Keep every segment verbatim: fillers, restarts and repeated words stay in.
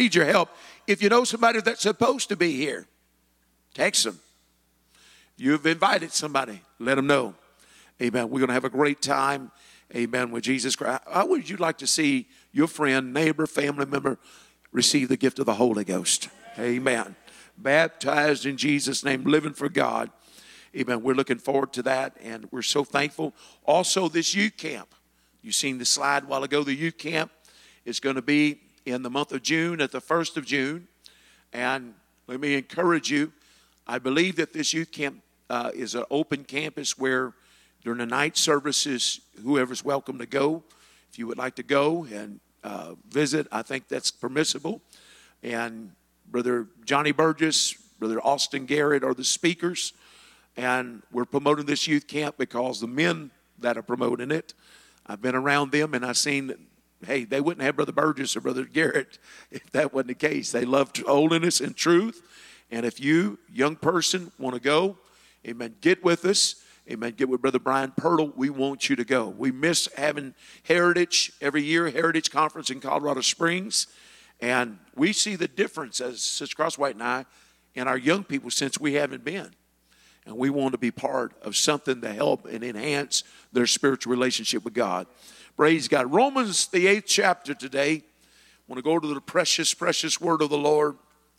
need your help. If you know somebody that's supposed to be here, text them. You've invited somebody, let them know. Amen. We're going to have a great time, amen, with Jesus Christ. How would you like to see your friend, neighbor, family member receive the gift of the Holy Ghost? Amen. Baptized in Jesus' name, living for God. Amen. We're looking forward to that, and we're so thankful. Also, this youth camp. You've seen the slide a while ago. The youth camp is going to be in the month of June, at the first of June. And let me encourage you, I believe that this youth camp uh, is an open campus where during the night services, whoever's welcome to go. If you would like to go and uh, visit, I think that's permissible. And Brother Johnny Burgess, Brother Austin Garrett are the speakers. And we're promoting this youth camp because the men that are promoting it, I've been around them and I've seen that, hey, they wouldn't have Brother Burgess or Brother Garrett if that wasn't the case. They love holiness and truth. And if you, young person, want to go, amen, get with us. Amen, get with Brother Brian Pirtle. We want you to go. We miss having Heritage every year, Heritage Conference in Colorado Springs. And we see the difference, as Sister Crosswhite and I, in our young people since we haven't been. And we want to be part of something to help and enhance their spiritual relationship with God. Praise God. Romans, the eighth chapter today. I want to go to the precious, precious word of the Lord.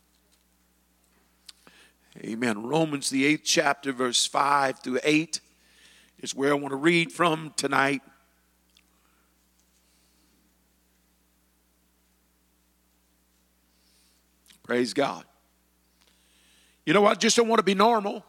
Amen. Romans, the eighth chapter, verse five through eight is where I want to read from tonight. Praise God. You know what? I just don't want to be normal.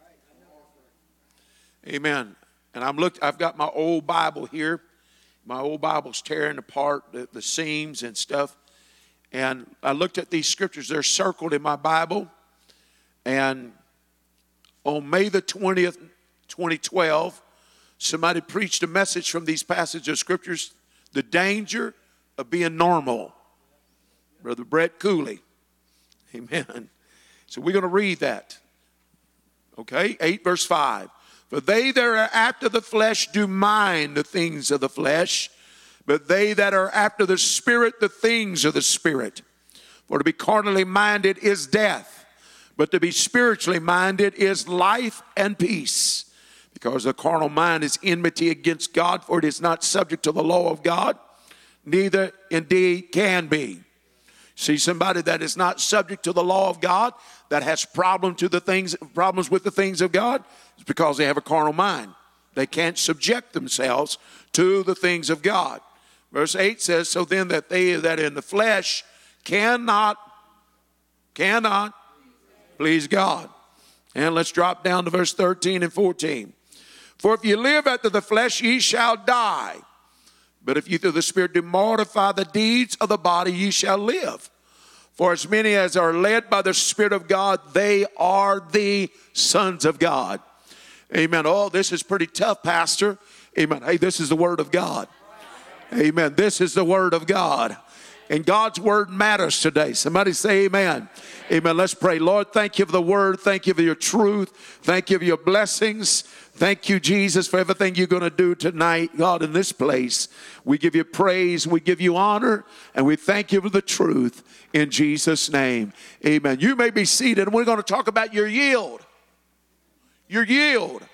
Amen. And I'm looked. I've got my old Bible here. My old Bible's tearing apart the, the seams and stuff. And I looked at these scriptures. They're circled in my Bible. And on May the twentieth, twenty twelve, somebody preached a message from these passages of scriptures, the danger of being normal. Brother Brett Cooley. Amen. So we're going to read that. Okay, eight verse five. For they that are after the flesh do mind the things of the flesh, but they that are after the Spirit, the things of the Spirit. For to be carnally minded is death, but to be spiritually minded is life and peace. Because the carnal mind is enmity against God, for it is not subject to the law of God, neither indeed can be. See somebody that is not subject to the law of God, that has problem to the things, problems with the things of God, it's because they have a carnal mind. They can't subject themselves to the things of God. Verse eight says, so then that they that in the flesh cannot, cannot please God. And let's drop down to verse thirteen and fourteen. For if you live after the flesh, ye shall die. But if you through the Spirit do mortify the deeds of the body, ye shall live. For as many as are led by the Spirit of God, they are the sons of God. Amen. Oh, this is pretty tough, Pastor. Amen. Hey, this is the word of God. Amen. This is the word of God. And God's word matters today. Somebody say amen. Amen. Let's pray. Lord, thank you for the word. Thank you for your truth. Thank you for your blessings. Thank you, Jesus, for everything you're going to do tonight, God, in this place. We give you praise. We give you honor. And we thank you for the truth in Jesus' name. Amen. You may be seated. And we're going to talk about your yield. Your yield.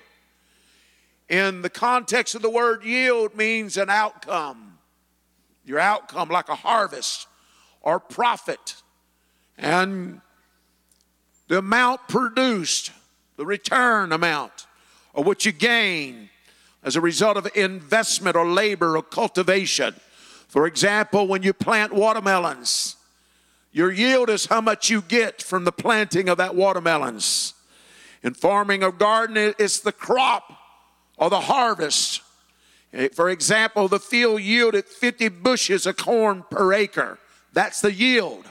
In the context of the word yield means an outcome. Your outcome, like a harvest or profit. And the amount produced, the return amount, or what you gain as a result of investment or labor or cultivation. For example, when you plant watermelons, your yield is how much you get from the planting of that watermelons. In farming or gardening, it's the crop or the harvest. For example, the field yielded fifty bushels of corn per acre. That's the yield.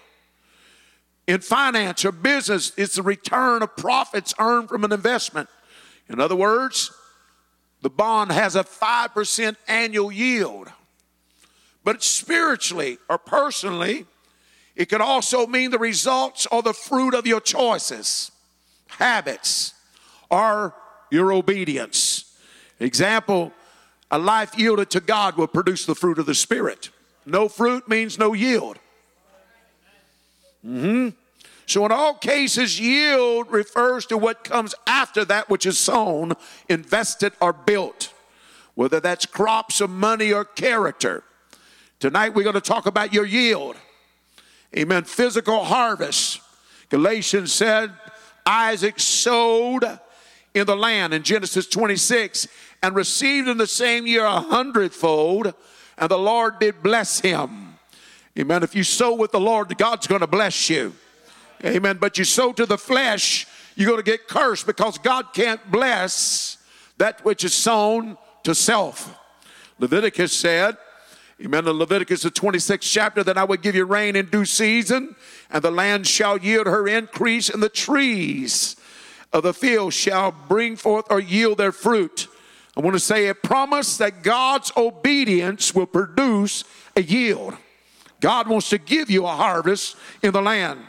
In finance or business, it's the return of profits earned from an investment. In other words, the bond has a five percent annual yield. But spiritually or personally, it could also mean the results or the fruit of your choices, habits, or your obedience. Example, a life yielded to God will produce the fruit of the Spirit. No fruit means no yield. Mm-hmm. So in all cases, yield refers to what comes after that which is sown, invested, or built, whether that's crops or money or character. Tonight we're going to talk about your yield. Amen. Physical harvest. Galatians said Isaac sowed in the land in Genesis twenty-six and received in the same year a hundredfold, and the Lord did bless him. Amen. If you sow with the Lord, God's going to bless you. Amen. But you sow to the flesh, you're going to get cursed, because God can't bless that which is sown to self. Leviticus said, amen, in Leviticus the twenty-sixth chapter, that I would give you rain in due season, and the land shall yield her increase, and the trees of the field shall bring forth or yield their fruit. I want to say a promise that God's obedience will produce a yield. God wants to give you a harvest in the land.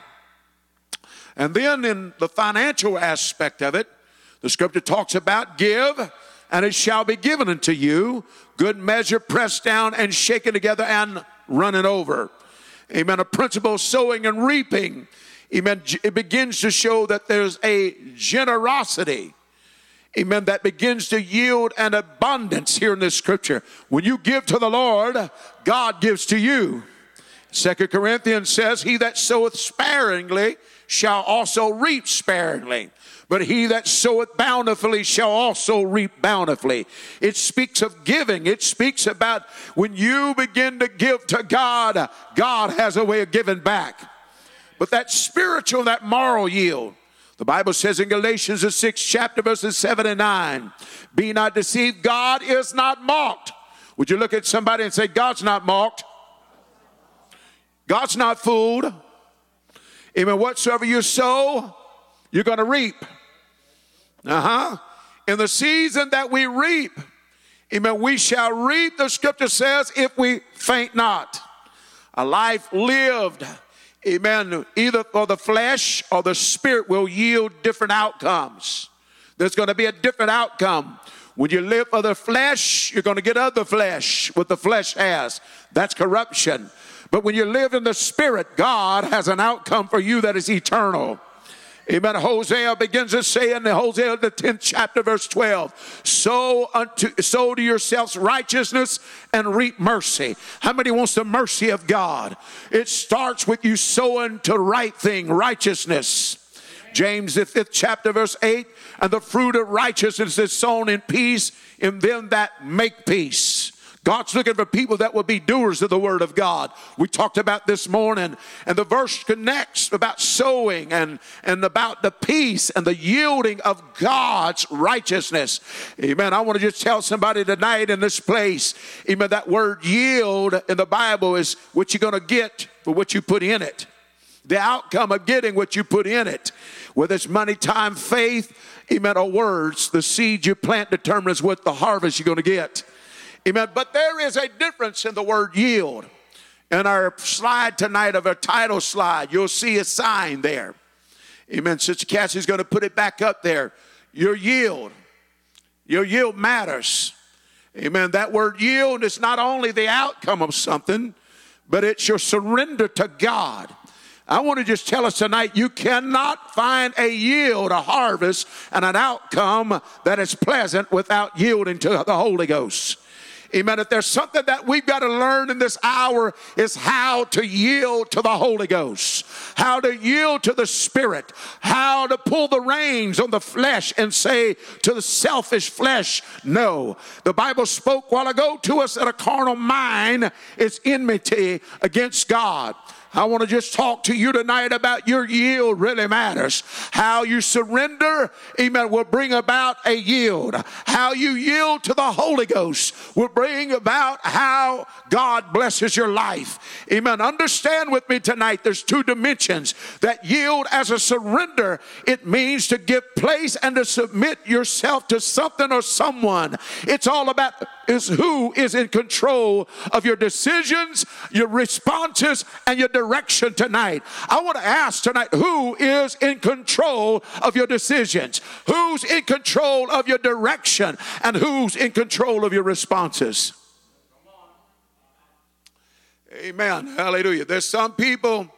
And then in the financial aspect of it, the scripture talks about give, and it shall be given unto you, good measure, pressed down and shaken together and running over. Amen. A principle of sowing and reaping. Amen. It begins to show that there's a generosity. Amen. That begins to yield an abundance here in this scripture. When you give to the Lord, God gives to you. Second Corinthians says, he that soweth sparingly shall also reap sparingly, but he that soweth bountifully shall also reap bountifully. It speaks of giving. It speaks about when you begin to give to God, God has a way of giving back. But that spiritual, that moral yield, the Bible says in Galatians the sixth chapter, verses seven and nine, be not deceived, God is not mocked. Would you look at somebody and say, God's not mocked? God's not fooled. Amen. Whatsoever you sow, you're going to reap. Uh-huh. In the season that we reap, amen, we shall reap, the scripture says, if we faint not. A life lived, amen, either for the flesh or the spirit will yield different outcomes. There's going to be a different outcome. When you live for the flesh, you're going to get other flesh, what the flesh has. That's corruption. But when you live in the Spirit, God has an outcome for you that is eternal. Amen. Hosea begins to say in the Hosea, the tenth chapter, verse twelve, sow, unto, sow to yourselves righteousness and reap mercy. How many wants the mercy of God? It starts with you sowing to right thing, righteousness. James, the fifth chapter, verse eight, and the fruit of righteousness is sown in peace in them that make peace. God's looking for people that will be doers of the word of God. We talked about this morning, and the verse connects about sowing and, and about the peace and the yielding of God's righteousness. Amen. I want to just tell somebody tonight in this place, amen, that word yield in the Bible is what you're going to get for what you put in it. The outcome of getting what you put in it. Whether it's money, time, faith, amen, or words, the seed you plant determines what the harvest you're going to get. Amen. But there is a difference in the word yield. In our slide tonight of our title slide, you'll see a sign there. Amen. Sister Cassie's going to put it back up there. Your yield. Your yield matters. Amen. That word yield is not only the outcome of something, but it's your surrender to God. I want to just tell us tonight, you cannot find a yield, a harvest, and an outcome that is pleasant without yielding to the Holy Ghost. Amen. If there's something that we've got to learn in this hour, is how to yield to the Holy Ghost, how to yield to the Spirit, how to pull the reins on the flesh and say to the selfish flesh, no. The Bible spoke a while ago to us that a carnal mind is enmity against God. I want to just talk to you tonight about your yield really matters. How you surrender, amen, will bring about a yield. How you yield to the Holy Ghost will bring about how God blesses your life. Amen. Understand with me tonight, there's two dimensions. That yield as a surrender, it means to give place and to submit yourself to something or someone. It's all about is who is in control of your decisions, your responses, and your direction tonight. I want to ask tonight, who is in control of your decisions? Who's in control of your direction? And who's in control of your responses? Amen. Hallelujah. There's some people,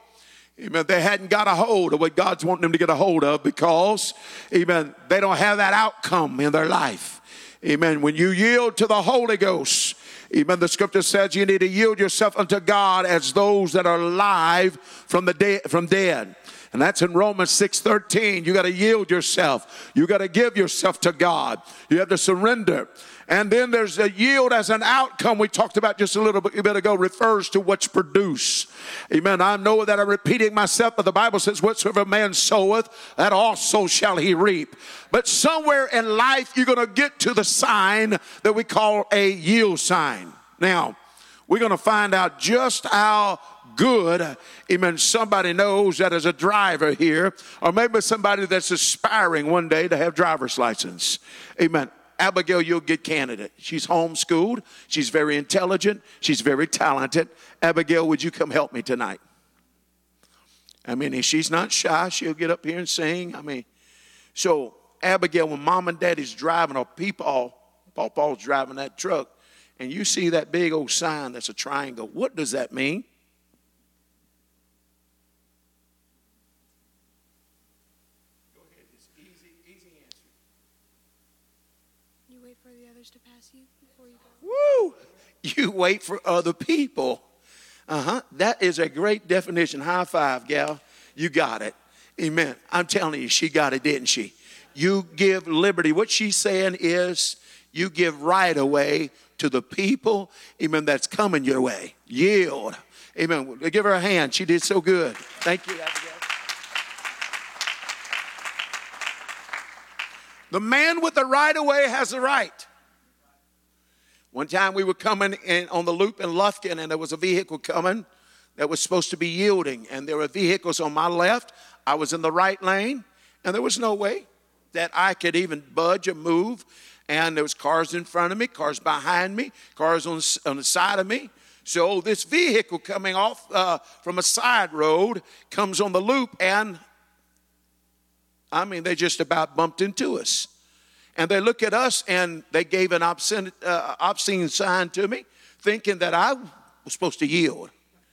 Amen. They hadn't got a hold of what God's wanting them to get a hold of because, amen, they don't have that outcome in their life. Amen. When you yield to the Holy Ghost, amen, the scripture says you need to yield yourself unto God as those that are alive from the dead, from dead. And that's in Romans six thirteen. You got to yield yourself. You got to give yourself to God. You have to surrender. And then there's a yield as an outcome we talked about just a little bit ago, refers to what's produced. Amen. I know that I'm repeating myself, but the Bible says, whatsoever man soweth, that also shall he reap. But somewhere in life, you're going to get to the sign that we call a yield sign. Now, we're going to find out just how good, amen, somebody knows that as a driver here, or maybe somebody that's aspiring one day to have driver's license. Amen. Abigail, you'll get candidate. She's homeschooled. She's very intelligent. She's very talented. Abigail, would you come help me tonight? I mean, if she's not shy, she'll get up here and sing. I mean, so Abigail, when mom and daddy's driving, or Peepaw, Pawpaw's driving that truck, and you see that big old sign that's a triangle, what does that mean? Go ahead. It's easy, easy answer. You wait for the others to pass you before you go. Woo! You wait for other people. Uh-huh. That is a great definition. High five, gal. You got it. Amen. I'm telling you, she got it, didn't she? You give liberty. What she's saying is you give right away to the people, amen, that's coming your way. Yield. Amen. Give her a hand. She did so good. Thank you, Abigail. The man with the right of way has the right. One time we were coming in on the loop in Lufkin, and there was a vehicle coming that was supposed to be yielding. And there were vehicles on my left. I was in the right lane, and there was no way that I could even budge or move. And there was cars in front of me, cars behind me, cars on, on the side of me. So this vehicle coming off uh, from a side road comes on the loop, and I mean, they just about bumped into us. And they look at us, and they gave an obscene, uh, obscene sign to me, thinking that I was supposed to yield.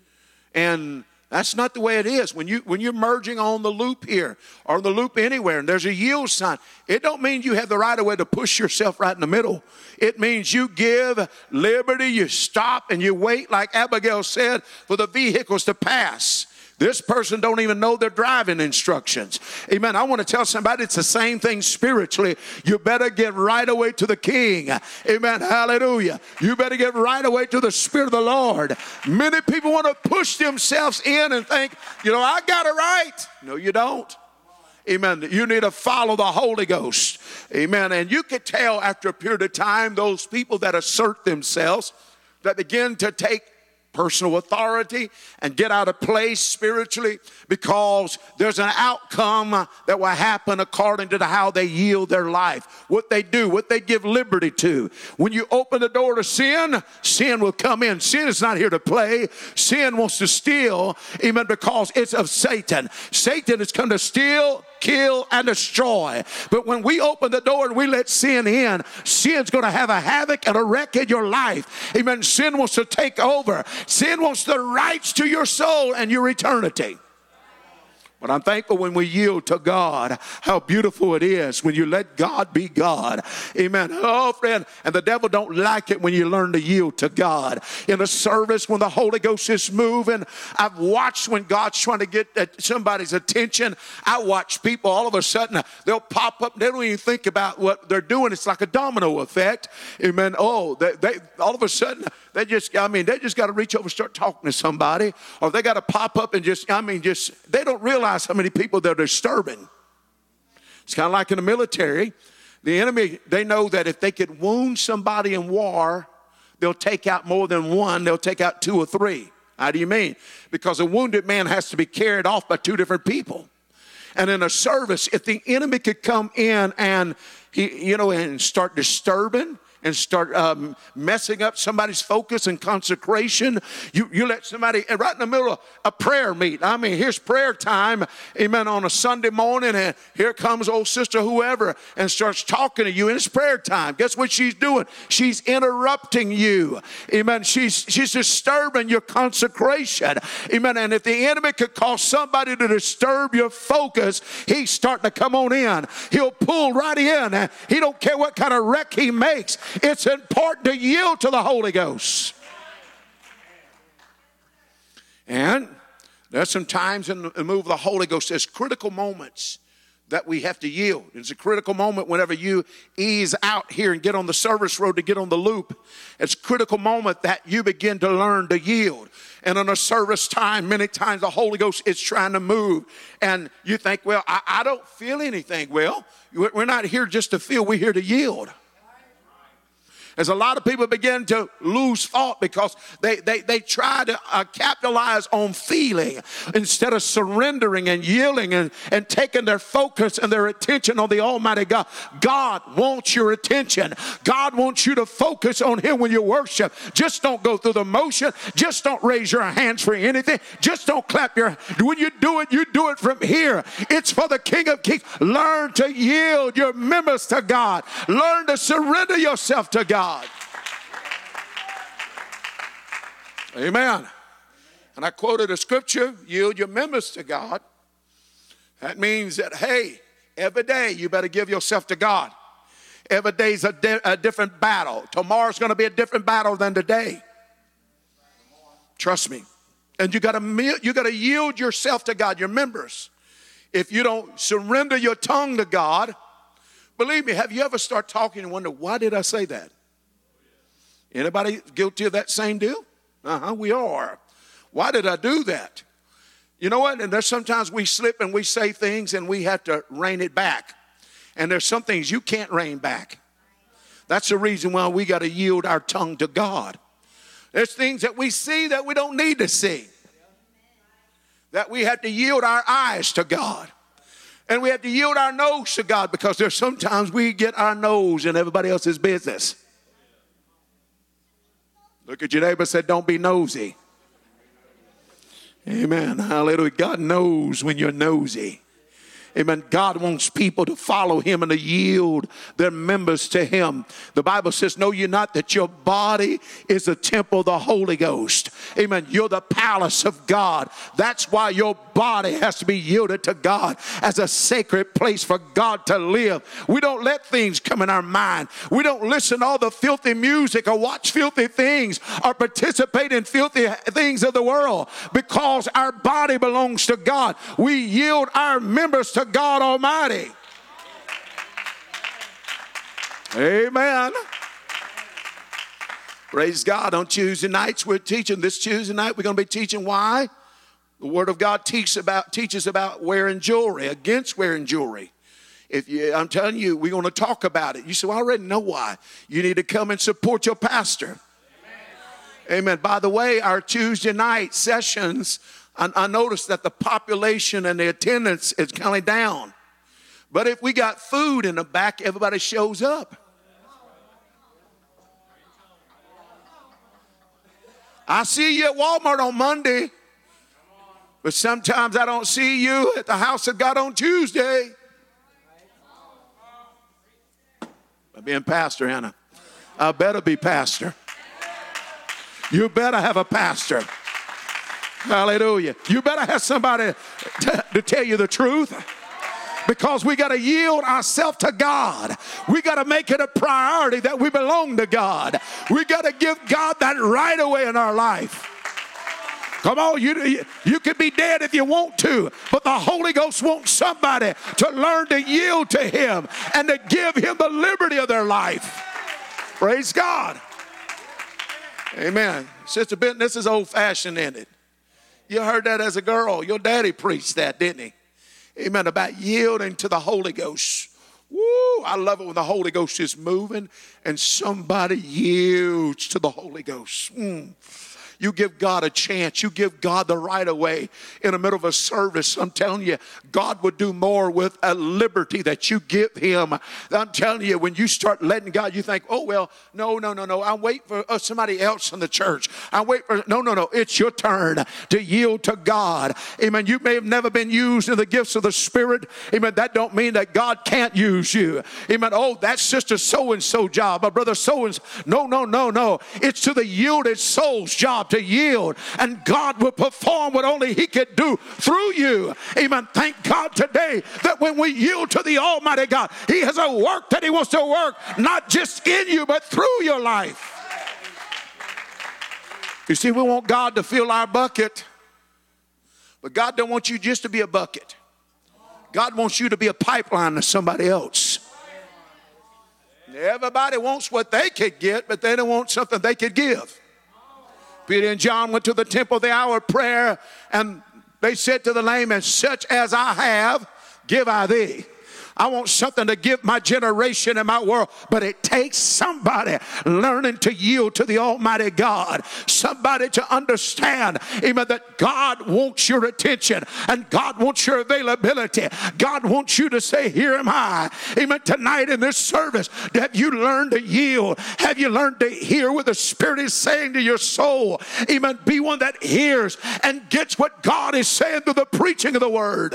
And that's not the way it is. When, you, when you're merging on the loop here, or the loop anywhere, and there's a yield sign, it don't mean you have the right of way to push yourself right in the middle. It means you give liberty, you stop, and you wait, like Abigail said, for the vehicles to pass. This person don't even know their driving instructions. Amen. I want to tell somebody it's the same thing spiritually. You better get right away to the King. Amen. Hallelujah. You better get right away to the Spirit of the Lord. Many people want to push themselves in and think, you know, I got it right. No, you don't. Amen. You need to follow the Holy Ghost. Amen. And you can tell after a period of time, those people that assert themselves, that begin to take personal authority and get out of place spiritually, because there's an outcome that will happen according to how they yield their life, what they do, what they give liberty to. When you open the door to sin, sin will come in. Sin is not here to play. Sin wants to steal, amen, because it's of Satan. Satan has come to steal, kill, and destroy. But when we open the door and we let sin in, sin's going to have a havoc and a wreck in your life. Amen. Sin wants to take over. Sin wants the rights to your soul and your eternity. But I'm thankful when we yield to God, how beautiful it is when you let God be God. Amen. Oh, friend, and the devil don't like it when you learn to yield to God. In a service, when the Holy Ghost is moving, I've watched when God's trying to get somebody's attention. I watch people, all of a sudden, they'll pop up. They don't even think about what they're doing. It's like a domino effect. Amen. Oh, they, they all of a sudden, they just, I mean, they just got to reach over and start talking to somebody. Or they got to pop up and just, I mean, just, they don't realize how many people they're disturbing. It's kind of like in the military. The enemy, they know that if they could wound somebody in war, they'll take out more than one. They'll take out two or three. How do you mean? Because a wounded man has to be carried off by two different people. And in a service, if the enemy could come in and, he, you know, and start disturbing and start um, messing up somebody's focus and consecration. You, you let somebody, right in the middle of a prayer meeting. I mean, here's prayer time, amen, on a Sunday morning, and here comes old sister whoever and starts talking to you, and it's prayer time. Guess what she's doing? She's interrupting you. Amen. She's, she's disturbing your consecration. Amen. And if the enemy could cause somebody to disturb your focus, he's starting to come on in. He'll pull right in. He don't care what kind of wreck he makes. It's important to yield to the Holy Ghost. And there's some times in the move of the Holy Ghost, there's critical moments that we have to yield. It's a critical moment whenever you ease out here and get on the service road to get on the loop. It's a critical moment that you begin to learn to yield. And in a service time, many times the Holy Ghost is trying to move. And you think, well, I, I don't feel anything. Well, we're not here just to feel. We're here to yield. As a lot of people begin to lose thought because they, they, they try to uh, capitalize on feeling instead of surrendering and yielding and, and taking their focus and their attention on the Almighty God. God wants your attention. God wants you to focus on Him when you worship. Just don't go through the motion. Just don't raise your hands for anything. Just don't clap your hands. When you do it, you do it from here. It's for the King of Kings. Learn to yield your members to God. Learn to surrender yourself to God. Amen. And I quoted a scripture, yield your members to God. That means that, hey, every day you better give yourself to God. Every day's a, di- a different battle. Tomorrow's going to be a different battle than today. Trust me. And you got to you got to yield yourself to God, your members. If you don't surrender your tongue to God, believe me, have you ever start talking and wonder, why did I say that? Anybody guilty of that same deal? Uh-huh, we are. Why did I do that? You know what? And there's sometimes we slip and we say things and we have to rein it back. And there's some things you can't rein back. That's the reason why we got to yield our tongue to God. There's things that we see that we don't need to see. That we have to yield our eyes to God. And we have to yield our nose to God because there's sometimes we get our nose in everybody else's business. Look at your neighbor and say, don't be nosy. Amen. Hallelujah. God knows when you're nosy. Amen. God wants people to follow Him and to yield their members to Him. The Bible says, know ye not that your body is a temple of the Holy Ghost. Amen. You're the palace of God. That's why your body has to be yielded to God as a sacred place for God to live. We don't let things come in our mind. We don't listen to all the filthy music or watch filthy things or participate in filthy things of the world because our body belongs to God. We yield our members to God Almighty. Amen. Praise God. On Tuesday nights we're teaching. This Tuesday night we're going to be teaching why the Word of God teaches about teaches about wearing jewelry, against wearing jewelry. If you, I'm telling you, we're going to talk about it. You say, well, I already know why. You need to come and support your pastor. Amen. Amen. By the way, our Tuesday night sessions, I, I noticed that the population and the attendance is kind of down. But if we got food in the back, everybody shows up. I see you at Walmart on Monday, but sometimes I don't see you at the house of God on Tuesday. I'm being pastor, Hannah. I better be pastor. You better have a pastor. Hallelujah. You better have somebody to, to tell you the truth. Because we got to yield ourselves to God. We got to make it a priority that we belong to God. We got to give God that right away in our life. Come on, you, you can be dead if you want to, but the Holy Ghost wants somebody to learn to yield to Him and to give Him the liberty of their life. Praise God. Amen. Sister Benton, this is old-fashioned, isn't it? You heard that as a girl. Your daddy preached that, didn't he? Amen. About yielding to the Holy Ghost. Woo! I love it when the Holy Ghost is moving and somebody yields to the Holy Ghost. Mm. You give God a chance. You give God the right of way in the middle of a service. I'm telling you, God would do more with a liberty that you give him. I'm telling you, when you start letting God, you think, oh, well, no, no, no, no. I'm waiting for uh, somebody else in the church. I'm waiting for, no, no, no. It's your turn to yield to God. Amen. You may have never been used in the gifts of the Spirit. Amen. That don't mean that God can't use you. Amen. Oh, that's sister so-and-so job. My brother so-and-so. No, no, no, no. It's to the yielded soul's job to yield. And God will perform what only he could do through you. Amen. Thank God today that when we yield to the Almighty God, he has a work that he wants to work, not just in you, but through your life. You see, we want God to fill our bucket, but God don't want you just to be a bucket. God wants you to be a pipeline to somebody else. Everybody wants what they could get, but they don't want something they could give. Peter and John went to the temple the hour of prayer, and they said to the lame, and such as I have, give I thee. I want something to give my generation and my world, but it takes somebody learning to yield to the Almighty God. Somebody to understand, amen, that God wants your attention and God wants your availability. God wants you to say, here am I. Amen. Tonight in this service, have you learned to yield? Have you learned to hear what the Spirit is saying to your soul? Amen. Be one that hears and gets what God is saying through the preaching of the Word.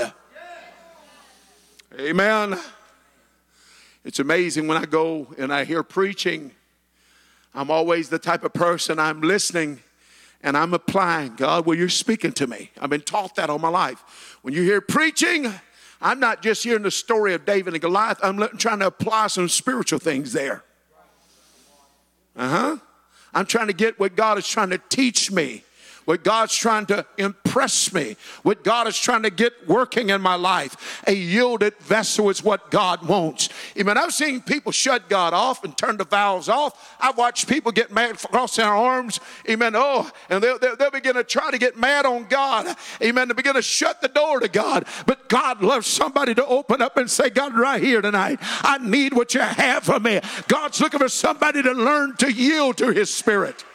Amen. It's amazing when I go and I hear preaching, I'm always the type of person, I'm listening and I'm applying. God, well, you're speaking to me. I've been taught that all my life. When you hear preaching, I'm not just hearing the story of David and Goliath. I'm trying to apply some spiritual things there. Uh-huh. I'm trying to get what God is trying to teach me. What God's trying to impress me, what God is trying to get working in my life. A yielded vessel is what God wants. Amen. I've seen people shut God off and turn the valves off. I've watched people get mad, cross their arms. Amen. Oh, and they'll, they'll, they'll begin to try to get mad on God. Amen. To begin to shut the door to God. But God loves somebody to open up and say, God, right here tonight, I need what you have for me. God's looking for somebody to learn to yield to his Spirit.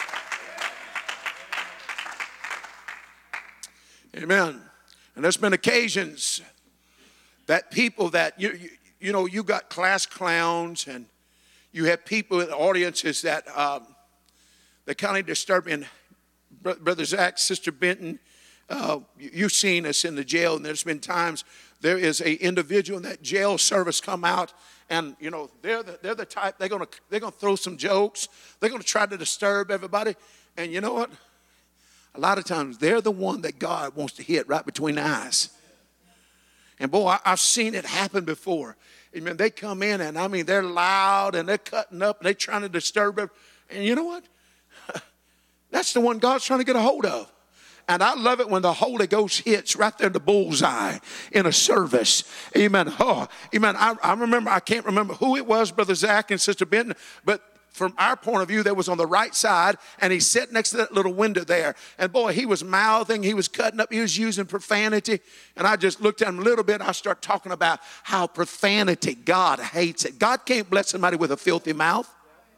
Amen. And there's been occasions that people that, you, you, you know, you got class clowns and you have people in audiences that um, they're kind of disturbing. Brother Zach, Sister Benton, uh, you've seen us in the jail, and there's been times there is a individual in that jail service come out, and you know they're the, they're the type they're gonna they're gonna throw some jokes, they're gonna try to disturb everybody, and you know what? A lot of times they're the one that God wants to hit right between the eyes. And boy, I, I've seen it happen before. Amen. They come in and I mean they're loud and they're cutting up and they're trying to disturb it. And you know what? That's the one God's trying to get a hold of. And I love it when the Holy Ghost hits right there in the bullseye in a service. Amen. Oh, amen. I, I remember, I can't remember who it was, Brother Zach and Sister Benton, but from our point of view, that was on the right side, and he sat next to that little window there. And boy, he was mouthing, he was cutting up, he was using profanity. And I just looked at him a little bit. I start talking about how profanity, God hates it. God can't bless somebody with a filthy mouth.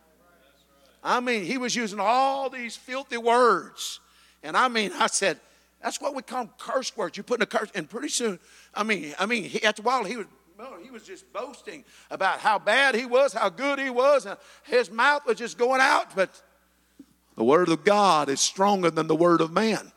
I mean, he was using all these filthy words. And I mean, I said, that's what we call curse words. You put in a curse, and pretty soon, I mean, I mean, he, after a while, he was, well, he was just boasting about how bad he was, how good he was, and his mouth was just going out. But the word of God is stronger than the word of man.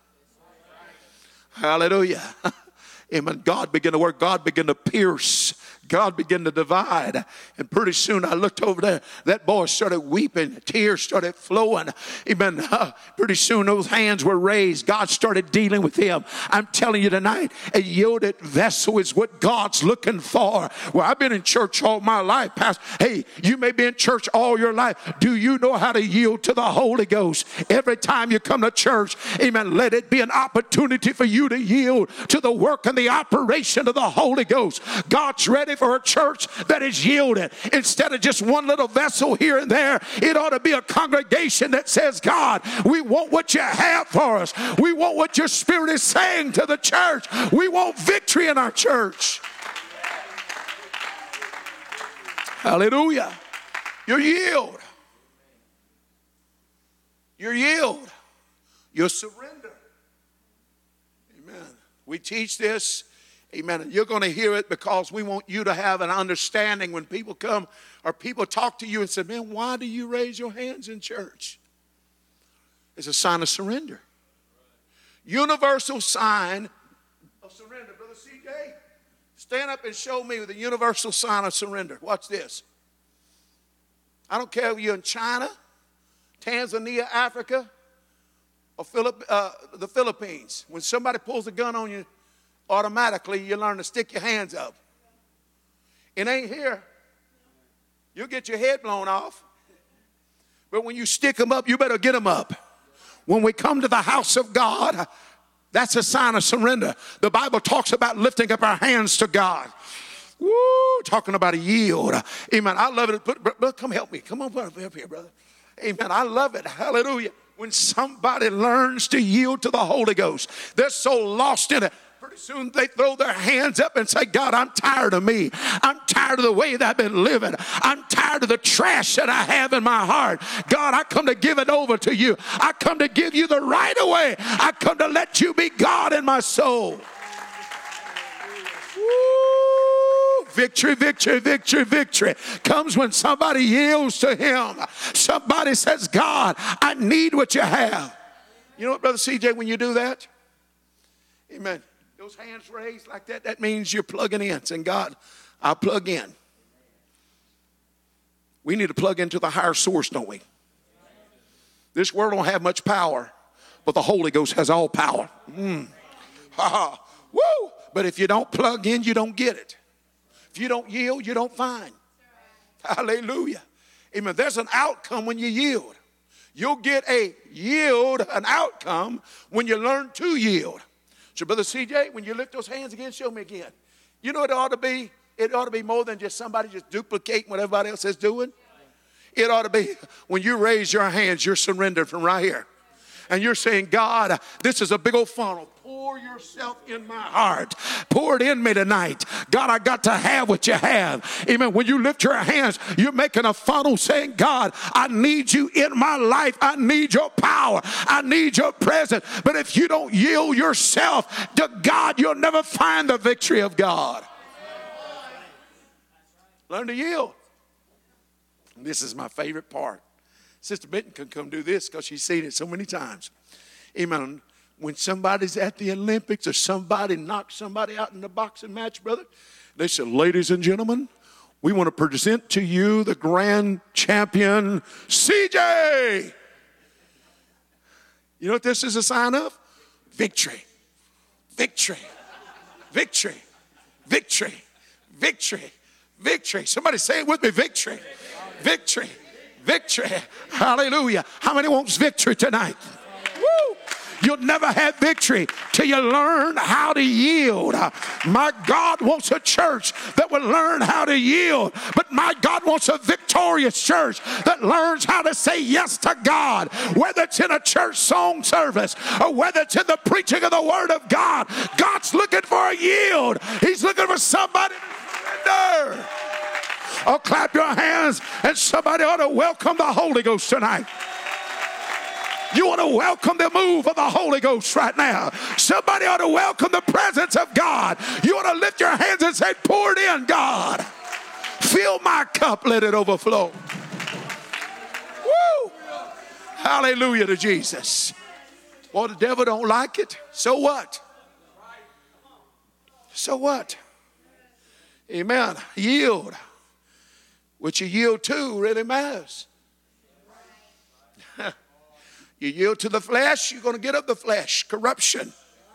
Hallelujah. Amen. God began to work. God began to pierce. God began to divide. And pretty soon I looked over there. That boy started weeping. Tears started flowing. Amen. Uh, pretty soon those hands were raised. God started dealing with him. I'm telling you tonight, a yielded vessel is what God's looking for. Well, I've been in church all my life, Pastor. Hey, you may be in church all your life. Do you know how to yield to the Holy Ghost? Every time you come to church, amen, let it be an opportunity for you to yield to the work and the operation of the Holy Ghost. God's ready for a church that is yielded. Instead of just one little vessel here and there, it ought to be a congregation that says, God, we want what you have for us. We want what your Spirit is saying to the church. We want victory in our church. Hallelujah. Your yield. Your yield. your surrender. Amen. We teach this. Amen. And you're going to hear it because we want you to have an understanding when people come or people talk to you and say, man, why do you raise your hands in church? It's a sign of surrender. Universal sign of surrender. Brother C J, stand up and show me the universal sign of surrender. Watch this. I don't care if you're in China, Tanzania, Africa, or Philip, uh, the Philippines. When somebody pulls a gun on you, automatically you learn to stick your hands up. It ain't here. You'll get your head blown off. But when you stick them up, you better get them up. When we come to the house of God, that's a sign of surrender. The Bible talks about lifting up our hands to God. Woo, talking about a yield. Amen. I love it. Brother, come help me. Come on up here, brother. Amen. I love it. Hallelujah. When somebody learns to yield to the Holy Ghost, they're so lost in it. Pretty soon they throw their hands up and say, God, I'm tired of me. I'm tired of the way that I've been living. I'm tired of the trash that I have in my heart. God, I come to give it over to you. I come to give you the right of way. I come to let you be God in my soul. Woo! Victory, victory, victory, victory comes when somebody yields to him. Somebody says, God, I need what you have. You know what, Brother C J, when you do that? Amen. Those hands raised like that, that means you're plugging in. Saying, God, I'll plug in. We need to plug into the higher source, don't we? This world don't have much power, but the Holy Ghost has all power. Mm. Ha ha. Woo! But if you don't plug in, you don't get it. If you don't yield, you don't find. Hallelujah. Amen. There's an outcome when you yield. You'll get a yield, an outcome, when you learn to yield. So, Brother C J, when you lift those hands again, show me again. You know what it ought to be? It ought to be more than just somebody just duplicating what everybody else is doing. It ought to be when you raise your hands, you're surrendered from right here. And you're saying, God, this is a big old funnel. Pour yourself in my heart. Pour it in me tonight. God, I got to have what you have. Amen. When you lift your hands, you're making a funnel saying, God, I need you in my life. I need your power. I need your presence. But if you don't yield yourself to God, you'll never find the victory of God. Learn to yield. This is my favorite part. Sister Benton can come do this because she's seen it so many times. Amen. When somebody's at the Olympics or somebody knocks somebody out in the boxing match, brother, they say, ladies and gentlemen, we want to present to you the grand champion, C J. You know what this is a sign of? Victory. Victory. Victory. Victory. Victory. Victory. Somebody say it with me. Victory. Victory. Victory. Hallelujah. How many wants victory tonight? Woo! You'll never have victory till you learn how to yield. My God wants a church that will learn how to yield. But my God wants a victorious church that learns how to say yes to God. Whether it's in a church song service or whether it's in the preaching of the word of God, God's looking for a yield. He's looking for somebody to surrender. Oh, clap your hands and somebody ought to welcome the Holy Ghost tonight. You want to welcome the move of the Holy Ghost right now. Somebody ought to welcome the presence of God. You ought to lift your hands and say, pour it in, God. Fill my cup, let it overflow. Woo! Hallelujah to Jesus. Well, the devil don't like it. So what? So what? Amen. Yield. What you yield to really matters. You yield to the flesh, you're going to get of the flesh. Corruption.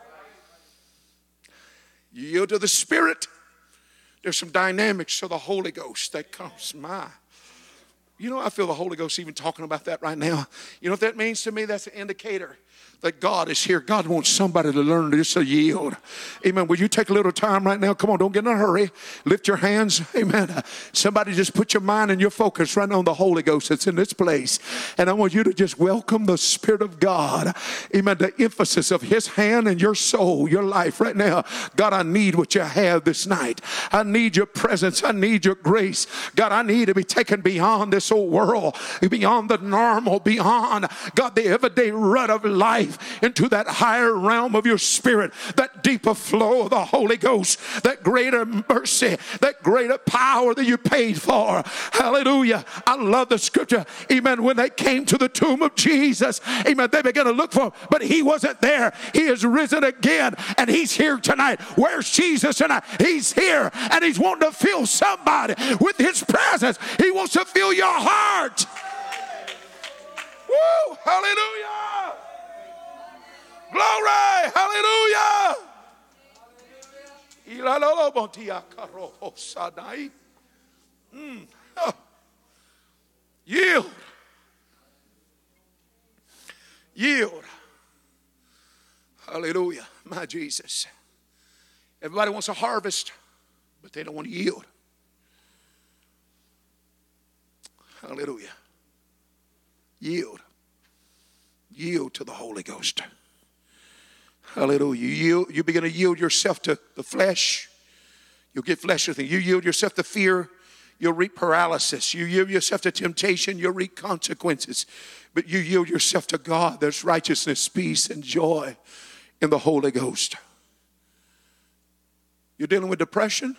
You yield to the Spirit. There's some dynamics of the Holy Ghost that comes. My. You know, I feel the Holy Ghost even talking about that right now. You know what that means to me? That's an indicator that God is here. God wants somebody to learn just to yield. Amen. Will you take a little time right now? Come on, don't get in a hurry. Lift your hands. Amen. Somebody just put your mind and your focus right on the Holy Ghost that's in this place. And I want you to just welcome the Spirit of God. Amen. The emphasis of His hand and your soul, your life right now. God, I need what you have this night. I need your presence. I need your grace. God, I need to be taken beyond this old world, beyond the normal, beyond, God, the everyday rut of life. life into that higher realm of your spirit, that deeper flow of the Holy Ghost, that greater mercy, that greater power that you paid for. Hallelujah. I love the scripture. Amen. When they came to the tomb of Jesus, amen, they began to look for him, but he wasn't there. He is risen again, and he's here tonight. Where's Jesus tonight? He's here, and he's wanting to fill somebody with his presence. He wants to fill your heart. Woo! Hallelujah! Glory! Hallelujah! Mm. Oh. Yield. Yield. Hallelujah. My Jesus. Everybody wants a harvest, but they don't want to yield. Hallelujah. Yield. Yield to the Holy Ghost. Hallelujah. You yield, you begin to yield yourself to the flesh. You'll get fleshly things. You yield yourself to fear, you'll reap paralysis. You yield yourself to temptation, you'll reap consequences. But you yield yourself to God, there's righteousness, peace, and joy in the Holy Ghost. You're dealing with depression?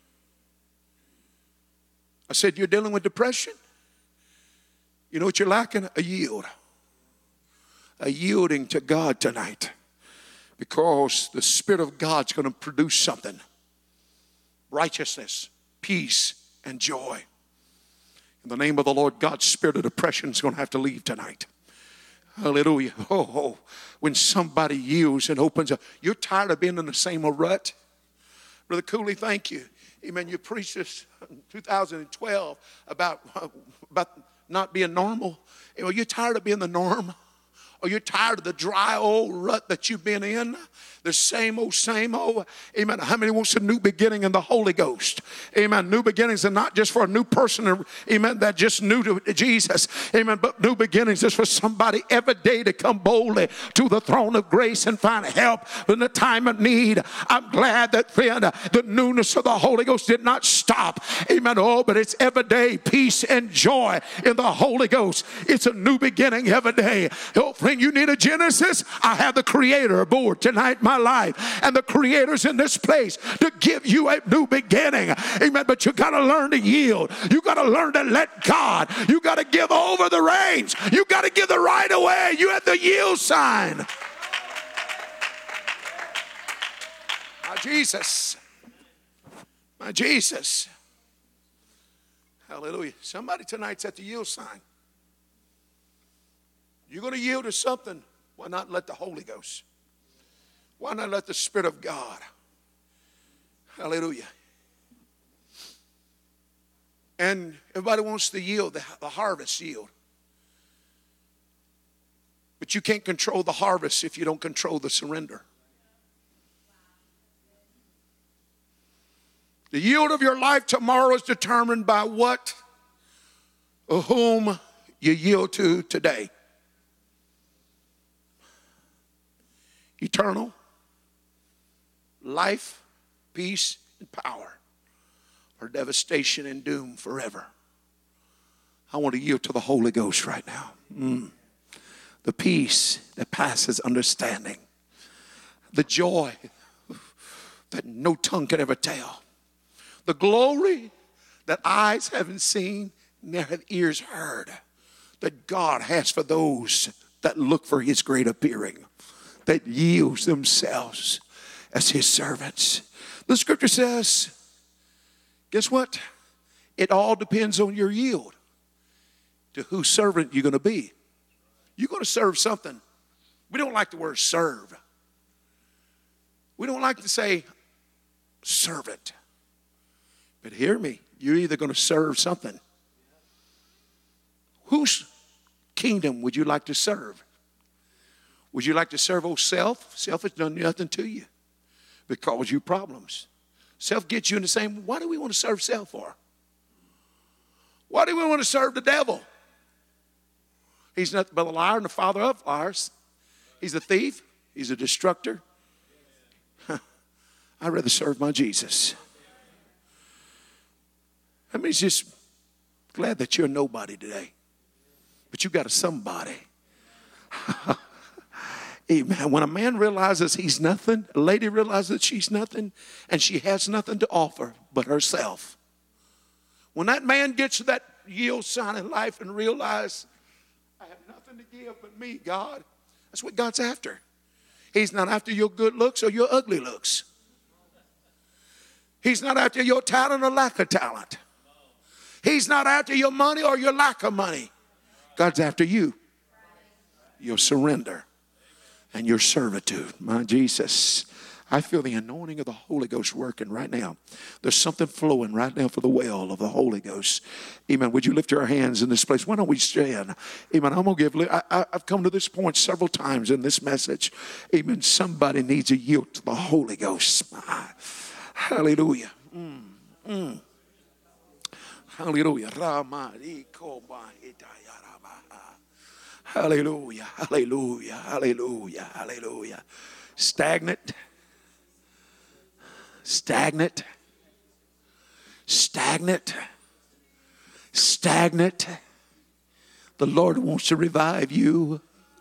I said you're dealing with depression? You know what you're lacking? A yield. A yielding to God tonight. Because the Spirit of God's going to produce something. Righteousness, peace, and joy. In the name of the Lord, God's spirit of depression is going to have to leave tonight. Hallelujah. Oh, oh, when somebody yields and opens up. You're tired of being in the same rut? Brother Cooley, thank you. Amen. You preached this in two thousand twelve about, about not being normal. Are you tired of being the norm? Are you tired of the dry old rut that you've been in? The same old, same old. Amen. How many wants a new beginning in the Holy Ghost? Amen. New beginnings are not just for a new person, amen, that just new to Jesus. Amen. But new beginnings is for somebody every day to come boldly to the throne of grace and find help in the time of need. I'm glad that then the newness of the Holy Ghost did not stop. Amen. Oh, but it's every day peace and joy in the Holy Ghost. It's a new beginning every day. Oh, friend, you need a Genesis? I have the Creator aboard tonight, my life, and the Creator's in this place to give you a new beginning. Amen. But you got to learn to yield. You got to learn to let God. You got to give over the reins. You got to give the right away. You have the yield sign. My Jesus. My Jesus. Hallelujah. Somebody tonight's at the yield sign. You're going to yield to something. Why not let the Holy Ghost? Why not let the Spirit of God? Hallelujah. And everybody wants to yield, the, the harvest yield. But you can't control the harvest if you don't control the surrender. The yield of your life tomorrow is determined by what or whom you yield to today. Eternal life, peace, and power, or devastation and doom forever. I want to yield to the Holy Ghost right now. Mm. The peace that passes understanding. The joy that no tongue can ever tell. The glory that eyes haven't seen, nor have ears heard, that God has for those that look for his great appearing, that yields themselves as his servants. The scripture says, guess what? It all depends on your yield to whose servant you're going to be. You're going to serve something. We don't like the word serve. We don't like to say servant. But hear me, you're either going to serve something. Whose kingdom would you like to serve? Would you like to serve old self? Self has done nothing to you but cause you problems. Self gets you in the same. Why do we want to serve self for? Why do we want to serve the devil? He's nothing but a liar and the father of liars. He's a thief. He's a destructor. I'd rather serve my Jesus. I mean, it's just glad that you're nobody today. But you got a somebody. Amen. When a man realizes he's nothing, a lady realizes she's nothing, and she has nothing to offer but herself. When that man gets to that yield sign in life and realizes, I have nothing to give but me, God, that's what God's after. He's not after your good looks or your ugly looks. He's not after your talent or lack of talent. He's not after your money or your lack of money. God's after you, your surrender and your servitude. My Jesus, I feel the anointing of the Holy Ghost working right now. There's something flowing right now for the well of the Holy Ghost. Amen. Would you lift your hands in this place? Why don't we stand? Amen. I'm going to give, I, I, I've come to this point several times in this message. Amen. Somebody needs to yield to the Holy Ghost. Hallelujah. Mm, mm. Hallelujah. Hallelujah. Hallelujah. Hallelujah. Hallelujah. Stagnant. Stagnant. Stagnant. Stagnant. The Lord wants to revive you.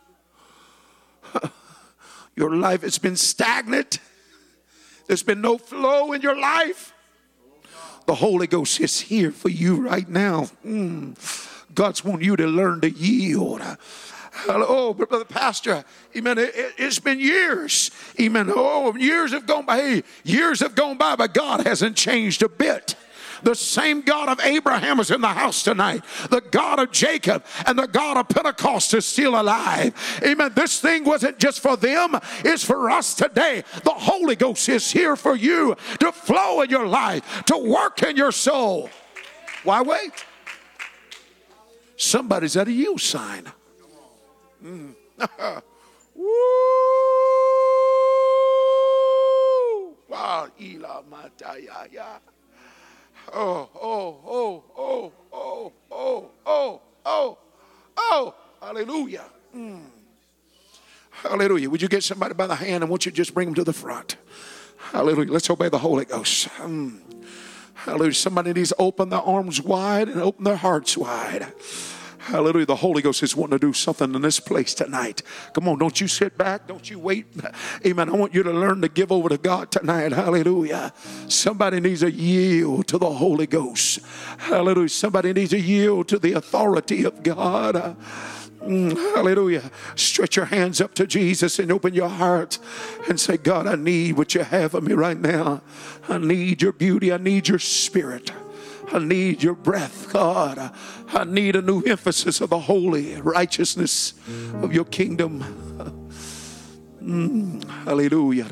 Your life has been stagnant. There's been no flow in your life. The Holy Ghost is here for you right now. Mm. God's wanting you to learn to yield. Oh, but Brother Pastor, amen, it, it, it's been years. Amen. Oh, years have gone by. Hey, years have gone by, but God hasn't changed a bit. The same God of Abraham is in the house tonight. The God of Jacob and the God of Pentecost is still alive. Amen. This thing wasn't just for them. It's for us today. The Holy Ghost is here for you to flow in your life, to work in your soul. Why wait? Somebody's at a yield sign. Mm. Woo! Wow. Oh, oh, oh, oh, oh, oh, oh, oh, oh, hallelujah. Mm. Hallelujah. Would you get somebody by the hand and won't you just bring them to the front? Hallelujah. Let's obey the Holy Ghost. Mm. Hallelujah. Somebody needs to open their arms wide and open their hearts wide. Hallelujah. The Holy Ghost is wanting to do something in this place tonight. Come on, don't you sit back. Don't you wait. Amen. I want you to learn to give over to God tonight. Hallelujah. Somebody needs to yield to the Holy Ghost. Hallelujah. Somebody needs to yield to the authority of God. Mm, hallelujah. Stretch your hands up to Jesus and open your heart and say, God, I need what you have of me right now. I need your beauty. I need your spirit. I need your breath, God. I need a new emphasis of the holy righteousness of your kingdom. Mm, hallelujah.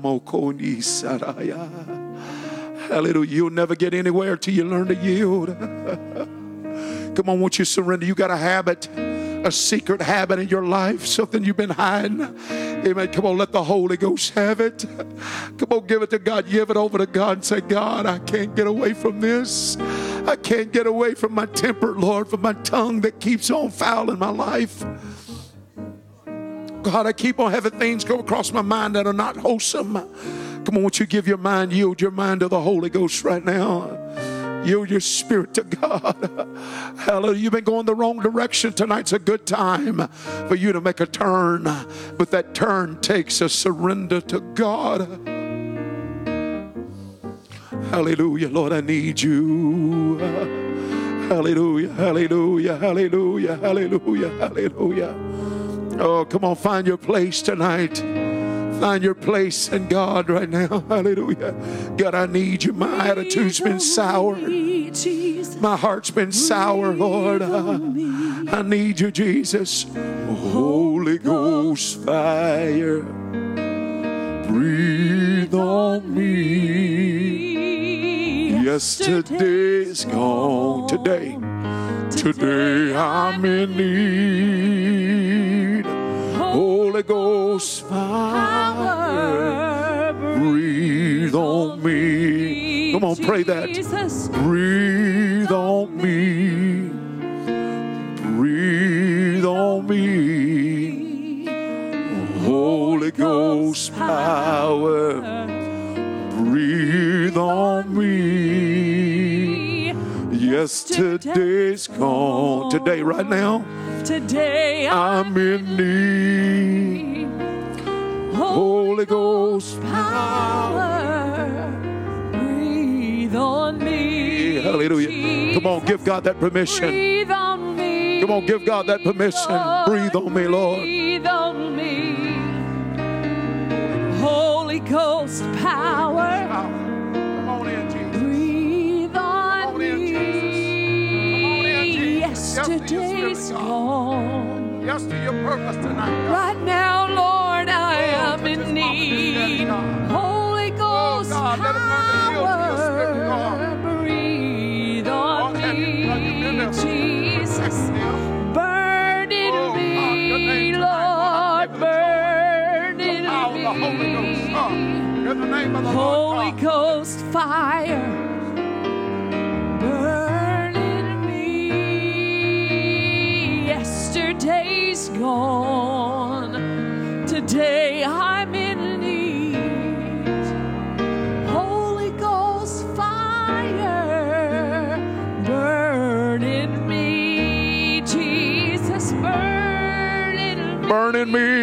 Hallelujah. You'll never get anywhere till you learn to yield. Come on, won't you surrender? You got a habit, a secret habit in your life, something you've been hiding. Amen. Come on, let the Holy Ghost have it. Come on, give it to God. Give it over to God and say, God, I can't get away from this. I can't get away from my temper, Lord, from my tongue that keeps on fouling my life. God, I keep on having things go across my mind that are not wholesome. Come on, won't you give your mind, yield your mind to the Holy Ghost right now. Yield your spirit to God. Hallelujah. You've been going the wrong direction. Tonight's a good time for you to make a turn. But that turn takes a surrender to God. Hallelujah. Lord, I need you. Hallelujah. Hallelujah. Hallelujah. Hallelujah. Hallelujah. Oh, come on. Find your place tonight. Find your place in God right now. Hallelujah. God, I need you. My attitude's been sour. My heart's been sour, Lord. Uh, I need you, Jesus. Holy Ghost fire, breathe on me. Yesterday's gone. Today, today I'm in need. Holy Ghost fire, breathe on me. Come on, pray that. Breathe on me. Breathe on me. Holy Ghost power, breathe on me. Yesterday's gone. Today, right now. Today I'm in need. Holy Ghost power, breathe on me. Hallelujah. Come on, give God that permission. Breathe on me. Come on, give God that permission. Lord, Breathe on me, Lord. Breathe on me. Holy Ghost power. Come on in, Jesus. Breathe on Come on in, me. Jesus. Come on in, Jesus. Yes to your Yesterday's spirit, God. gone. Yes to your purpose tonight, God. Right now, Lord, I am touch in his mama and daddy, need. God. Holy Ghost God, let him learn to yield to your spirit, God. power. Breathe on Lord, have you- have you been me, there for me? Jesus. Protect them. Burn in Oh, God, your me, name tonight, Lord. Lord, Burn The in power of the Holy Ghost, huh? me. In the name of the Holy Lord God. Ghost fire, burn in me. Yesterday's gone, today I'm in need. Holy Ghost fire, burn in me. Jesus, burn in me. Burn in me.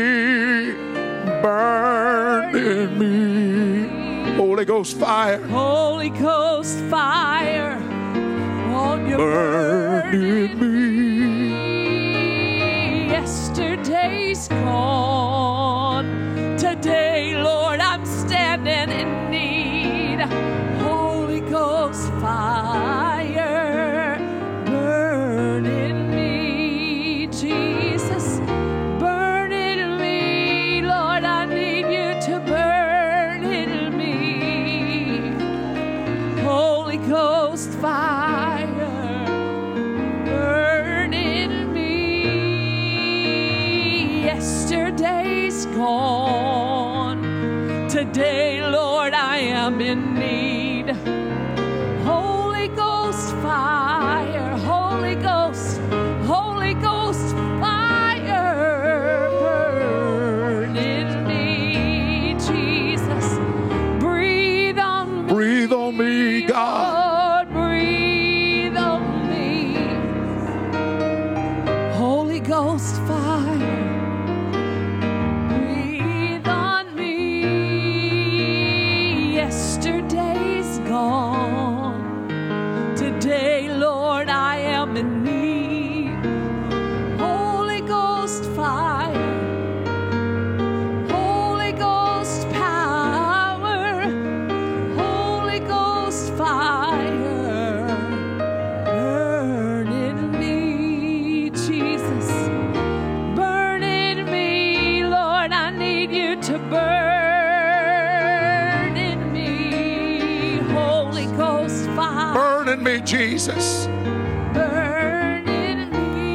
Burn in me. Holy Ghost fire. Holy Ghost fire, won't you Burn burn in in me. Yesterday's gone, today, Lord, I'm standing in need. Holy Ghost fire, burn in me, Jesus, burn in me, Lord, I need you to burn in me. Holy Ghost fire, burn in me. Yesterday's gone, today, Lord, I am in need. Holy Ghost fire, Holy Ghost, Holy Ghost fire, burn in me, Jesus, breathe on me. Breathe on me, God. Lord, breathe on me. Holy Ghost fire, breathe on me. Yesterday's gone, today, Lord, I am in need. Holy Ghost fire, Holy Ghost power, Holy Ghost fire, burn in me, Jesus, burn in me, Lord, I need you to burn in me, Holy Ghost fire. Burn in me, Jesus. Burn in me.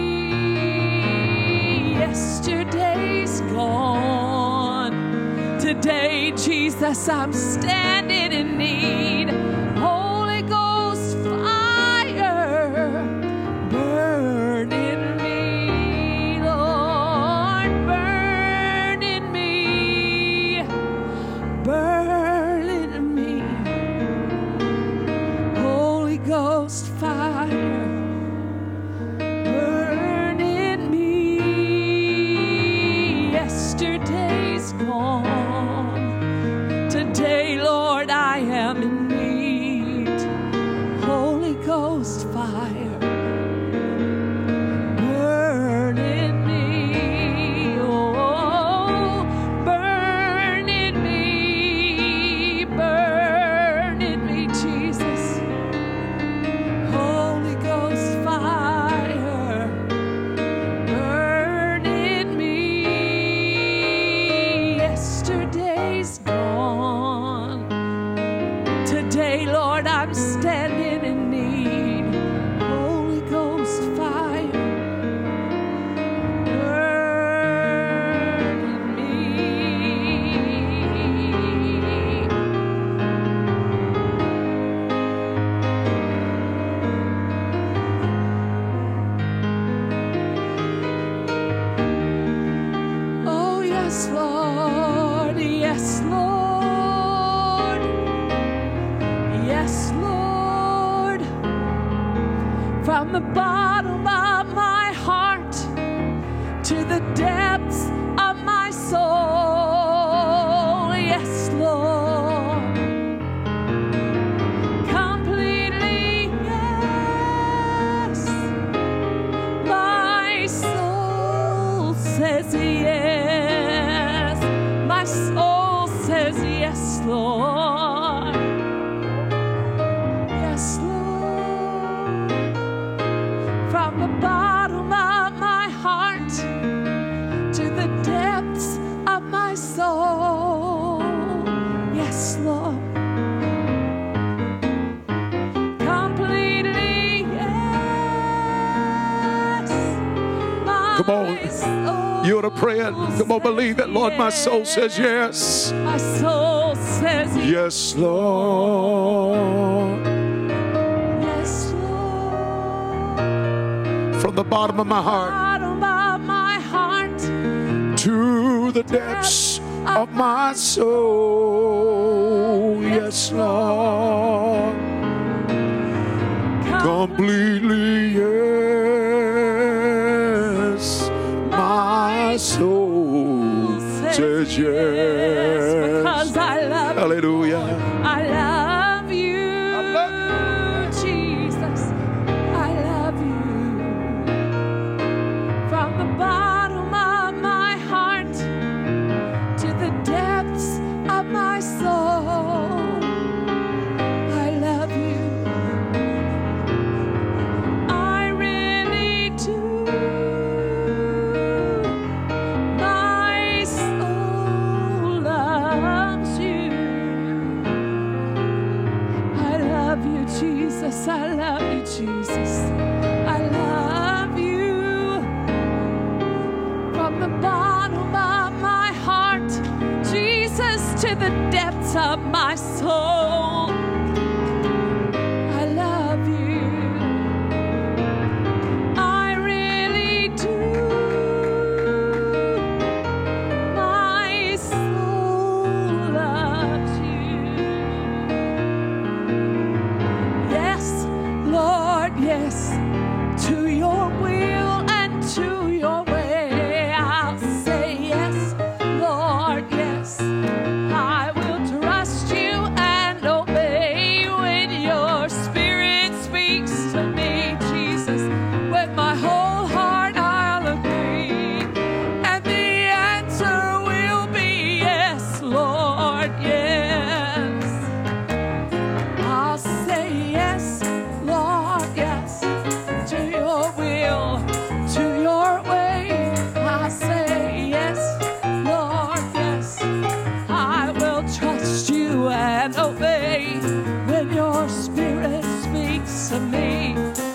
Yesterday's gone, today, Jesus, I'm standing in need. Holy Ghost fire, burn in me, Lord, burn in me, burn in me. Holy Ghost fire, burn in me. Yesterday's gone, today, Lord, I am in need. Holy Ghost fire, burn in me. Oh, burn in me, burn in me, Jesus. Holy Ghost fire, burn in me. Yesterday's gone, today, Lord, I'm standing in need. Holy Ghost fire, burn in me. Oh, yes, Lord, yes, Lord, yes, Lord, from the bottom of my heart to the depths of my soul. Come on. You ought to pray it. Come on, believe it. Lord, my soul says yes. My soul says yes. Yes, Lord. Yes, Lord. From the bottom of my heart Bottom of my heart to the depths of my soul. Yes, Lord. Completely yes. My soul says yes. Because I love you. Hallelujah. I love you. I love Jesus. I love you. From the bottom of my heart to the depths of my soul. I love you. I really do. My soul loves you. I love you, Jesus. I love you, Jesus. I love you. From the bottom of my heart, Jesus, to the depths of my soul. I love you. I really do. My soul loves you. Yes, Lord, yes, to your will and to your way. I'll say yes, Lord, yes. I will trust you and obey when your spirit speaks to me, Jesus. With my whole heart I'll agree, and the answer will be yes, Lord, yes. I'll say yes, Lord, yes, to your will, to your way. I'll say yes, Lord, yes. I will trust you and obey when your spirit speaks to me.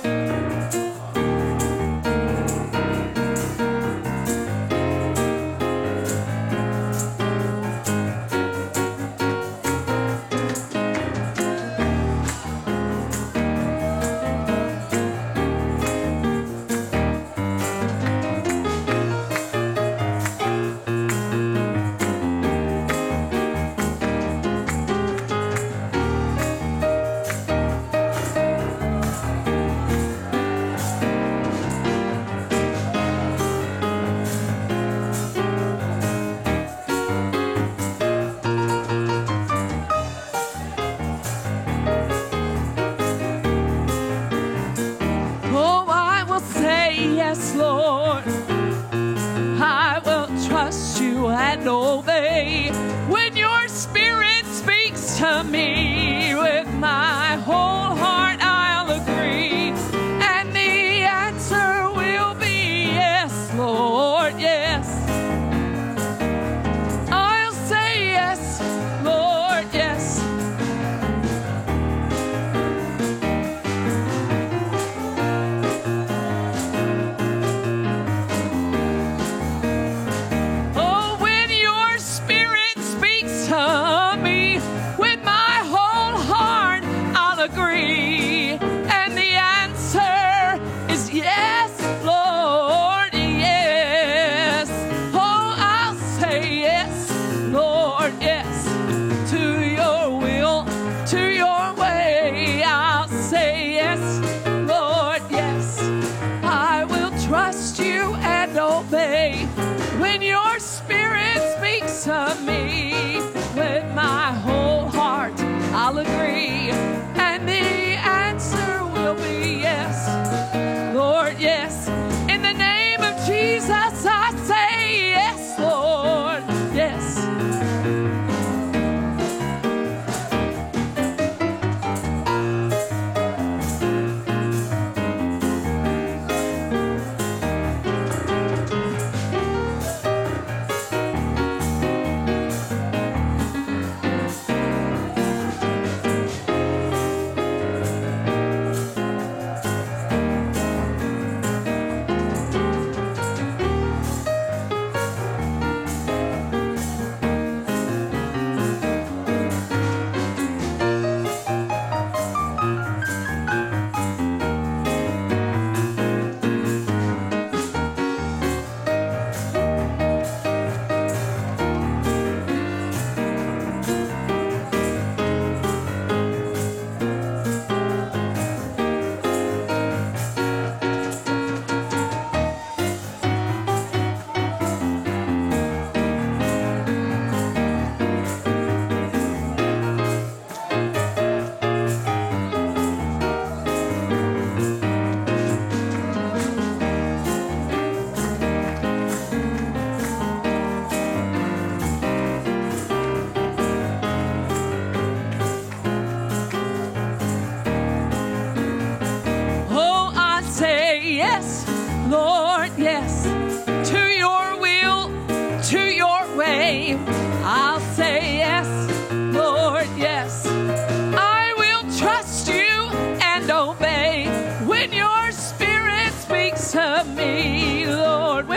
Oh, I will say yes, Lord. I will trust you and obey when your spirit speaks to me. With my whole heart I'll agree, and the answer will be yes, Lord, yes. I'll say yes, Lord, yes. Oh, when your spirit speaks to me, with my whole heart I'll agree, and the answer is yes, Lord, yes. Oh, I'll say yes, Lord, yes, to your will, to your way. I'll say yes, Lord, yes. I will trust you and obey when your spirit speaks to me. With my whole heart I'll agree, and the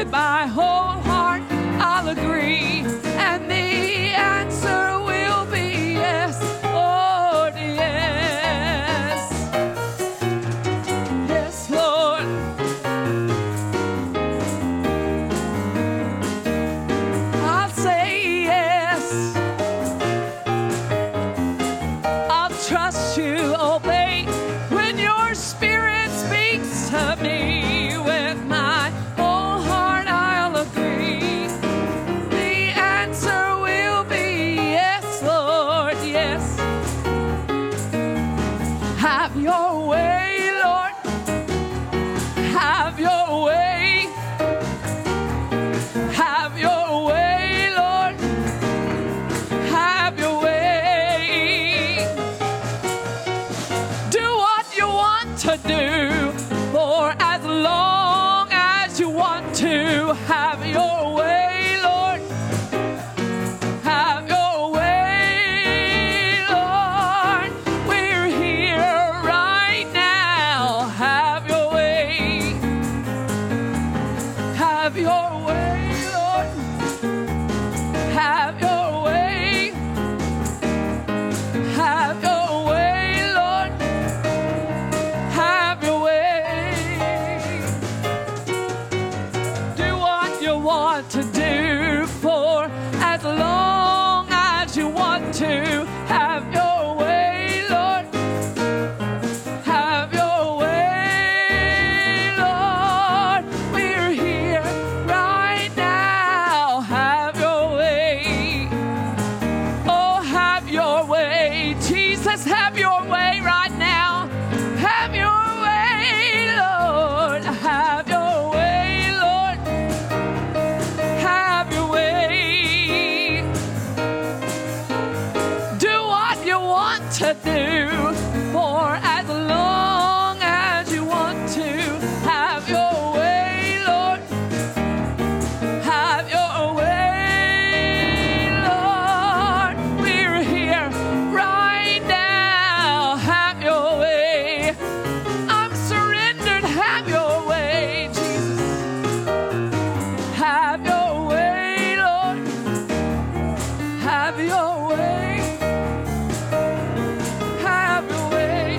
with my whole heart I'll agree, and the answer will be yes, Lord, yes. Yes, Lord. I'll say yes. I'll trust you, obey when your spirit speaks to me. With my whole heart I'll agree. The answer will be yes, Lord, yes. Have your way, Lord. Have your way. Have your way, Lord. Have your way. Do what you want to do, for as long as you want to. Have your way, Lord. Have your way, Lord. We're here right now. Have your way. Have your way, Lord. Have your way. Have your way, Lord. Have your way. Do what you want to do, for as long as you want to. Have your way, Lord. Have your way, Lord. We're here right now. Have your way. Oh, have your way. Jesus, have your way right now. Have your way, Lord. Have your way, Lord. Have your way. Do what you want to do, for as long as you want to. Have your way, Lord. Have your way, Lord. We're here right now. Have your way. I'm surrendered. Have your way, Jesus. Have your way, Lord. Have your way. Have your way.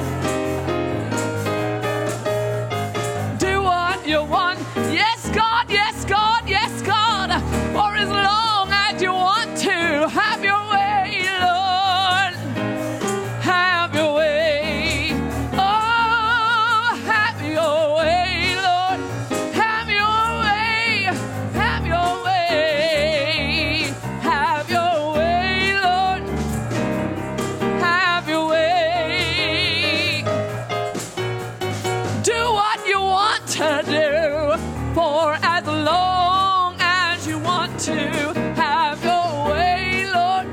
Do what you want. Yes, God. Yes, God. Yes, God. For as long as you want to. Have your way, Lord. Have your way. Oh, have your way, Lord. Have your way. Have your way. Have your way, Lord. Have your way. Do what you want to do, for as long as you want to. Have your way, Lord.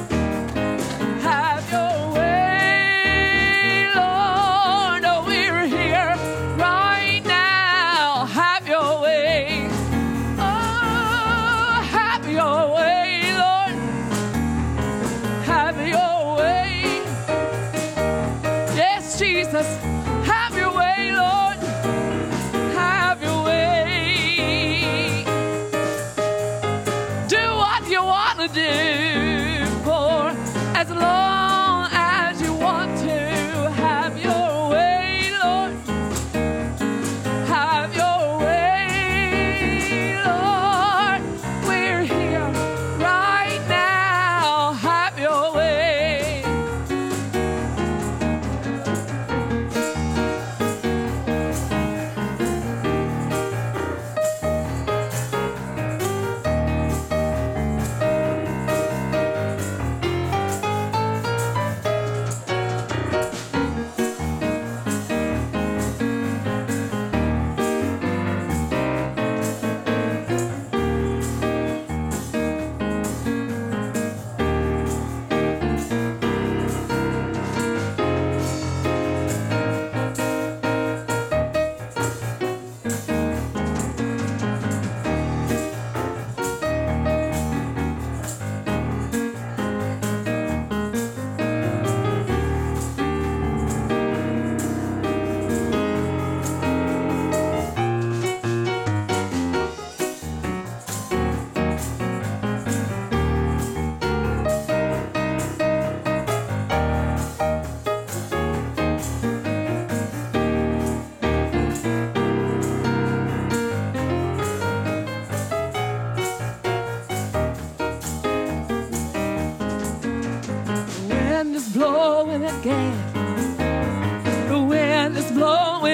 Have your way, Lord. Oh, we're here right now. Have your way. Oh, have your way, Lord. Have your way. Yes, Jesus. Have your way, Lord. Have your way. Do what you want to do, for as long as you want to. Have your way, Lord. Have your way, Lord. We're here right now. Have your way.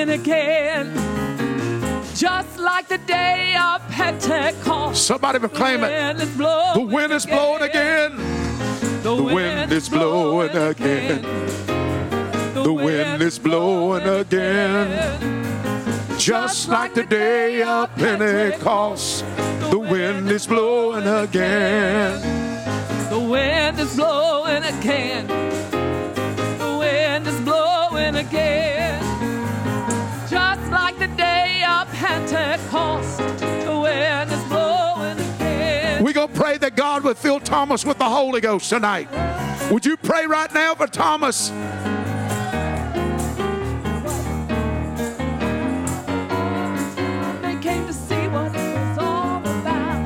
blowing again. Just like the day of Pentecost. Somebody proclaim it. The wind is blowing again. The wind is blowing again. The wind is blowing again. Just like the day of Pentecost. The wind is blowing again. The wind is blowing again. The wind is blowing again. Just like the day of Pentecost. The wind is blowing again. We're going to pray that God would fill Thomas with the Holy Ghost tonight. Would you pray right now for Thomas? They came to see what it was all about.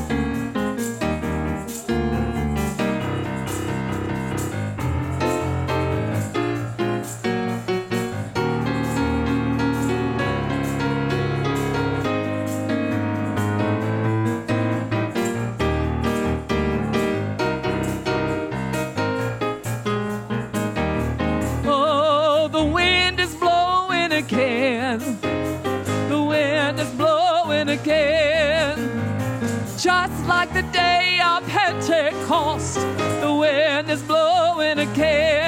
Oh, the wind is blowing again. The wind is blowing again. Just like the day of Pentecost. The wind is blowing again.